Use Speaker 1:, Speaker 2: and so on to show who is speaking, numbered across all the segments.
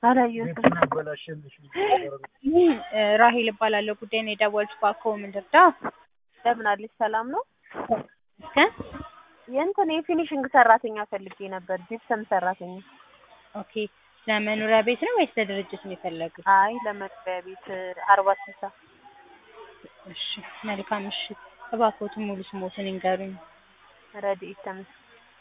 Speaker 1: አላየሁትም።
Speaker 2: ራሄል እባላለሁ። ጉዳይ ነው የደወልኩት እባክዎ ምንድን ነው?
Speaker 1: ለምን አለች? ሰላም ነው?
Speaker 2: እስከ
Speaker 1: የእንትን የፊኒሽንግ ሰራተኛ ፈልጌ ነበር፣ ጂፕሰም ሰራተኛ።
Speaker 2: ኦኬ። ለመኖሪያ ቤት ነው ወይስ ለድርጅት ነው የፈለጉት?
Speaker 1: አይ ለመኖሪያ ቤት 40/60።
Speaker 2: እሺ መልካም። እሺ እባክዎትን ሙሉ ስሞትን ይንገሩኝ።
Speaker 1: ረድኤት ተመስገን።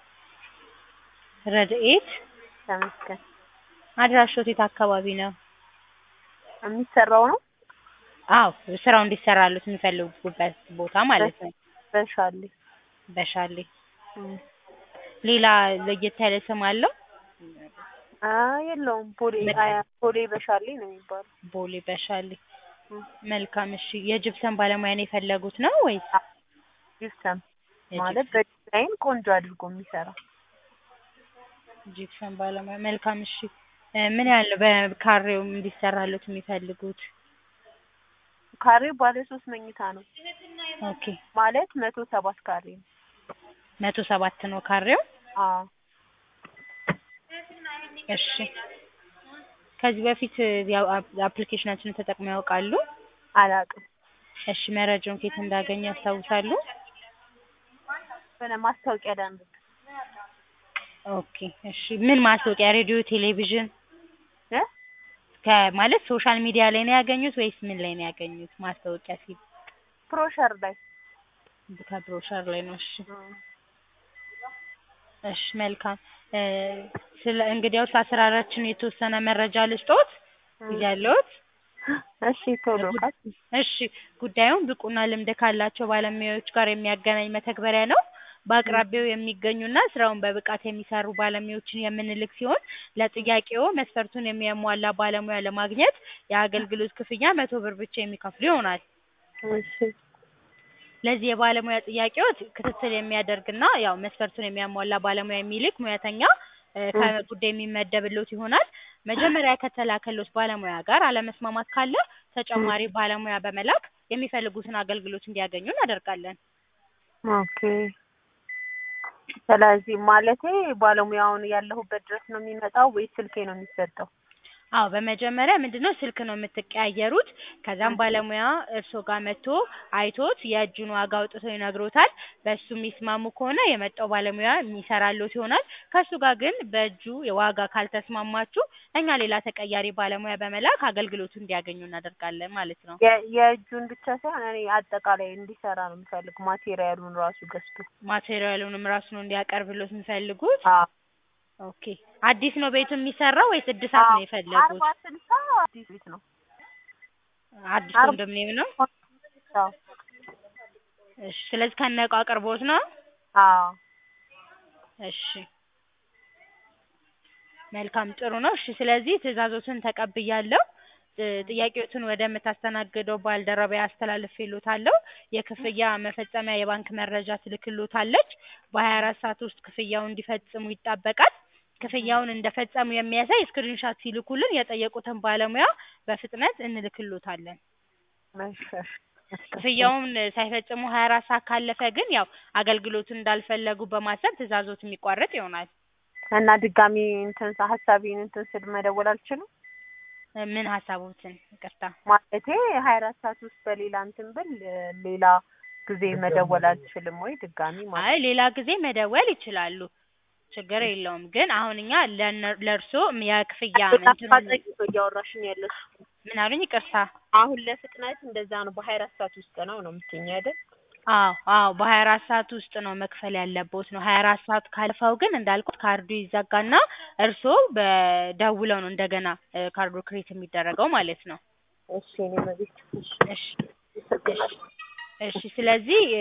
Speaker 2: ረድኤት
Speaker 1: ተመስገን።
Speaker 2: አድራሾት የት አካባቢ ነው?
Speaker 1: የሚሰራው ነው?
Speaker 2: አዎ ስራው እንዲሰራሉት የሚፈልጉበት ቦታ ማለት ነው።
Speaker 1: በሻሌ።
Speaker 2: በሻሌ። ሌላ ለየት ያለ ስም አለው?
Speaker 1: የለውም። ቦሌ በሻሌ ነው የሚባለው።
Speaker 2: ቦሌ በሻሌ። መልካም። እሺ የጅብሰም ባለሙያ ነው የፈለጉት ነው ወይስ?
Speaker 1: ጂፕሰም ማለት በዲዛይን ቆንጆ አድርጎ የሚሰራ
Speaker 2: ጂፕሰም ባለሙያ። መልካም። እሺ ምን ያህል በካሬው እንዲሰራሉት የሚፈልጉት?
Speaker 1: ካሬው ባለ 3 መኝታ ነው።
Speaker 2: ኦኬ
Speaker 1: ማለት 107 ካሬ ነው።
Speaker 2: 107 ነው ካሬው?
Speaker 1: አዎ።
Speaker 2: እሺ ከዚህ በፊት ያው አፕሊኬሽናችንን ተጠቅመው ያውቃሉ?
Speaker 1: አላውቅም።
Speaker 2: እሺ መረጃውን ከየት እንዳገኙ ያስታውሳሉ?
Speaker 1: ማስታወቂያ ዳንብ።
Speaker 2: ኦኬ እሺ ምን ማስታወቂያ? ሬዲዮ፣ ቴሌቪዥን? ማለት ሶሻል ሚዲያ ላይ ነው ያገኙት ወይስ ምን ላይ ነው ያገኙት? ማስታወቂያ ሲል
Speaker 1: ብሮሸር ላይ።
Speaker 2: ከብሮሸር ላይ ነው። እሺ እሺ መልካም። ስለ እንግዲያውስ አሰራራችን የተወሰነ መረጃ ልስጥዎት ይያለዎት?
Speaker 1: እሺ ቶሎ ካል።
Speaker 2: እሺ ጉዳዩን ብቁና ልምድ ካላቸው ባለሙያዎች ጋር የሚያገናኝ መተግበሪያ ነው። በአቅራቢያው የሚገኙና ስራውን በብቃት የሚሰሩ ባለሙያዎችን የምንልክ ሲሆን ለጥያቄው መስፈርቱን የሚያሟላ ባለሙያ ለማግኘት የአገልግሎት ክፍያ 100 ብር ብቻ የሚከፍሉ ይሆናል።
Speaker 1: እሺ
Speaker 2: ለዚህ የባለሙያ ጥያቄዎች ክትትል የሚያደርግና ያው መስፈርቱን የሚያሟላ ባለሙያ የሚልክ ሙያተኛ ከጉዳይ የሚመደብልዎት ይሆናል። መጀመሪያ ከተላከልዎት ባለሙያ ጋር አለመስማማት ካለ ተጨማሪ ባለሙያ በመላክ የሚፈልጉትን አገልግሎት እንዲያገኙ እናደርጋለን።
Speaker 1: ኦኬ። ስለዚህ ማለቴ ባለሙያውን ያለሁበት ድረስ ነው የሚመጣው ወይስ ስልኬ ነው የሚሰጠው?
Speaker 2: አዎ በመጀመሪያ ምንድነው ስልክ ነው የምትቀያየሩት። ከዛም ባለሙያ እርስዎ ጋር መጥቶ አይቶት የእጁን ዋጋ አውጥቶ ይነግሮታል። በሱ የሚስማሙ ከሆነ የመጣው ባለሙያ የሚሰራልዎት ይሆናል። ከሱ ጋር ግን በእጁ የዋጋ ካልተስማማችሁ እኛ ሌላ ተቀያሪ ባለሙያ በመላክ አገልግሎቱ እንዲያገኙ እናደርጋለን ማለት ነው።
Speaker 1: የእጁን ብቻ ሳይሆን እኔ አጠቃላይ እንዲሰራ ነው የምፈልግ። ማቴሪያሉን ራሱ ገዝቶ
Speaker 2: ማቴሪያሉንም ራሱ ነው እንዲያቀርብልዎት የሚፈልጉት?
Speaker 1: አዎ።
Speaker 2: ኦኬ አዲስ ነው ቤቱ የሚሰራው ወይስ እድሳት ነው የፈለጉት?
Speaker 1: 40/60 አዲስ ቤት ነው።
Speaker 2: አዲስ ኮንዶሚኒየም ነው?
Speaker 1: አዎ።
Speaker 2: እሺ ስለዚህ ከነቃ አቅርቦት ነው?
Speaker 1: አዎ።
Speaker 2: እሺ መልካም ጥሩ ነው። እሺ ስለዚህ ትዕዛዞትን ተቀብያለሁ። ጥያቄዎችን ወደምታስተናግደው ባልደረባ አስተላልፌልዎታለሁ። የክፍያ መፈጸሚያ የባንክ መረጃ ትልክልዎታለች። በ24 ሰዓት ውስጥ ክፍያውን እንዲፈጽሙ ይጠበቃል። ክፍያውን እንደፈጸሙ የሚያሳይ ስክሪንሾት ሲልኩልን የጠየቁትን ባለሙያ በፍጥነት እንልክልዎታለን። ክፍያውን ሳይፈጽሙ 24 ሰዓት ካለፈ ግን ያው አገልግሎቱን እንዳልፈለጉ በማሰብ ትዕዛዞት የሚቋረጥ ይሆናል።
Speaker 1: እና ድጋሚ እንትን ሀሳቤን እንትን ስል መደወል አልችልም?
Speaker 2: ምን ሀሳቦትን? ይቅርታ
Speaker 1: ማለቴ 24 ሰዓት ውስጥ በሌላ እንትን ብል ሌላ ጊዜ መደወል አልችልም ወይ ድጋሚ ማለት?
Speaker 2: አይ ሌላ ጊዜ መደወል ይችላሉ፣ ችግር የለውም። ግን አሁን እኛ ለእርስዎ የክፍያ
Speaker 1: እያወራሽኝ ያለሽ
Speaker 2: ምን አሉኝ? ይቅርታ
Speaker 1: አሁን ለፍጥነት እንደዛ ነው በ24 ሰዓት ውስጥ ነው የምትይኝ አይደል?
Speaker 2: አዎ በ24 ሰዓት ውስጥ ነው መክፈል ያለብዎት ነው። 24 ሰዓት ካለፈው ግን እንዳልኩት ካርዱ ይዘጋና እርስዎ በደውለው ነው እንደገና ካርዱ ክሬት የሚደረገው ማለት ነው።
Speaker 1: እሺ እኔ መቤት
Speaker 2: እሺ ስለዚህ